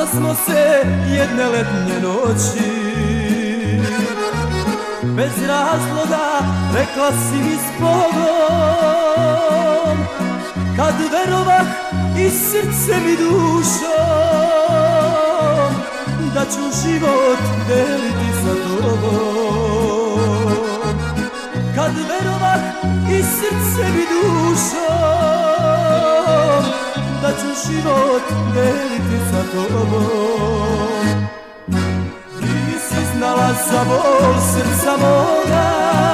smo se jedne letnje noći, bez razloga rekla si mi s Bogom, kad verovah i srcem i dušom, da ću život deliti sa tobom. Kad verovah i srcem i dušom, da ću život deliti sa tobom. Nisi znala za bol srca moga,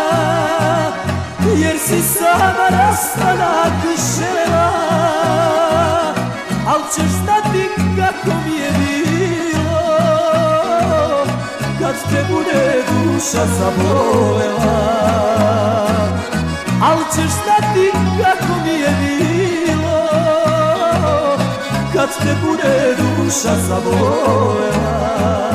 jer si sama rastanak želela, al ćeš znati kako mi je bilo kad te bude duša zabolela. Al ćeš znati kako mi je bilo kad te bude duša zabolela.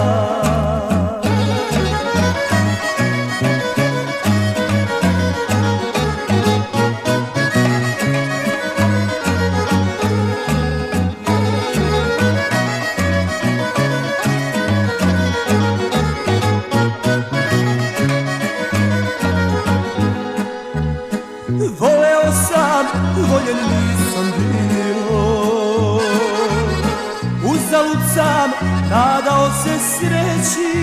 Voleo sam, voljen nisam bio, uzalud sam nadao se sreći,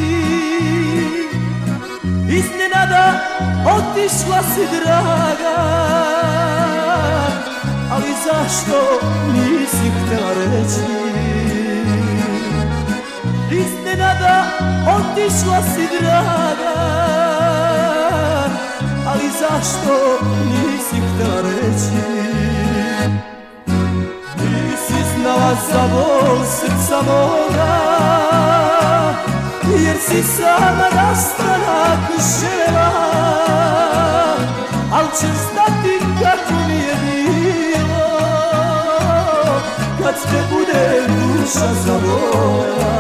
iznenada otišla si draga, ali zašto nisi htjela reći? Iznenada otišla si draga, ali zašto nisi htjela reći? Nisi znala za bol srca moga, jer si sama rastanak želela, al ćeš znati kako mi je bilo kad te bude duša zavolela.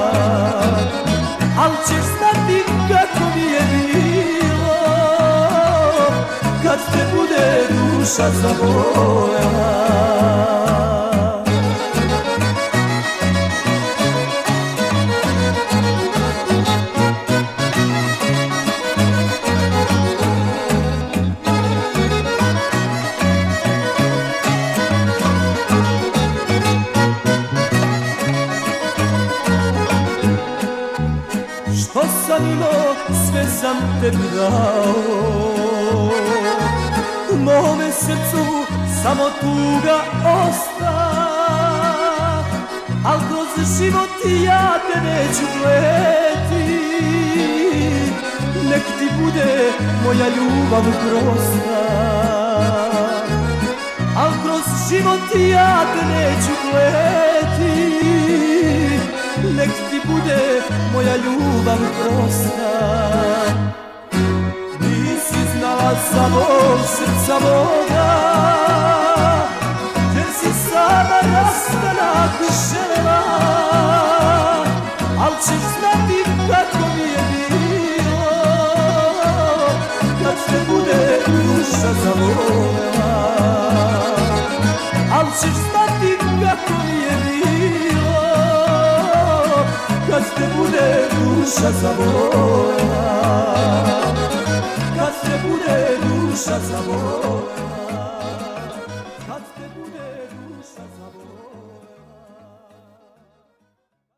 Al ćeš znati kako mi je bilo kad te bude duša zavolela. Što sam imao, sve sam tebi dao, mome srcu samo tuga osta, al kroz život ja te neću kleti, nek ti bude moja ljubav prosta. Al kroz život ja te neću kleti, nek ti bude moja ljubav prosta. Nisi znala za bol srca moga, jer si sama rastanak želela, al ćeš znati kako mi je bilo kad te bude duša zavolela. Al ćeš znati kako mi je bilo kad te bude duša zavolela. Kad te bude duša zavolela.